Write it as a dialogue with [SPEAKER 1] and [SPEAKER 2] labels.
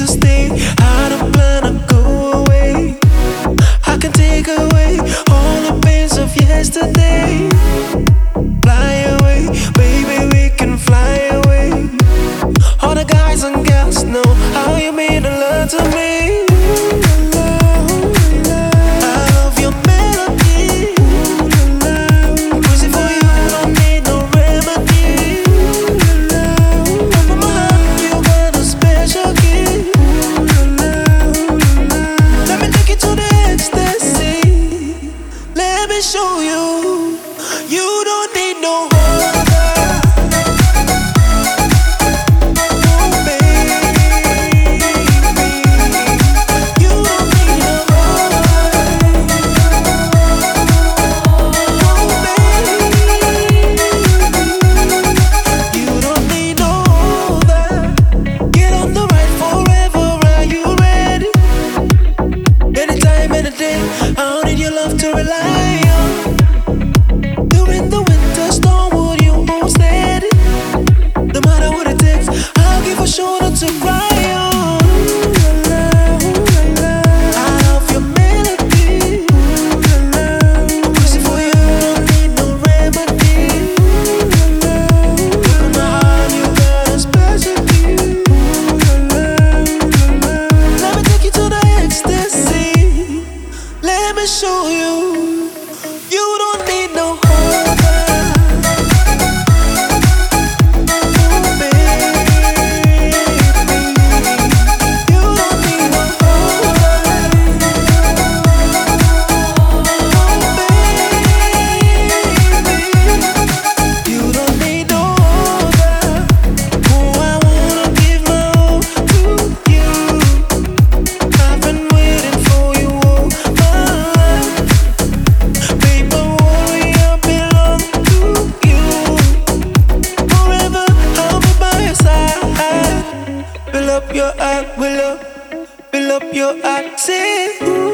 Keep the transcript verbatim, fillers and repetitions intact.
[SPEAKER 1] stay. I don't plan to go away. I can take away all the pains of yesterday. Fly away, baby, we can fly away. All the guys and girls know how you mean a lot to me. Show you, you don't need no other. Oh baby, you don't need no other. Oh baby, you don't need no other. Get on the ride forever, are you ready? Anytime, any day, I don't need your love to rely on. During the winter storm, would you hold steady? No matter what it takes, I'll give a shoulder to cry on. I love your melody. I'm crazy for you, don't need no remedy. Look in my heart, you got a special key. Let me take you to the ecstasy. Let me show you, you don't need no other. Oh baby, you don't need no other. Oh baby, you don't need no other. Oh, I wanna give my all to you. I've been waiting for you all my life. Baby, worry, I belong to you. Forever, I'll be by your side. Fill up your heart, will up, fill up your heart, say ooh.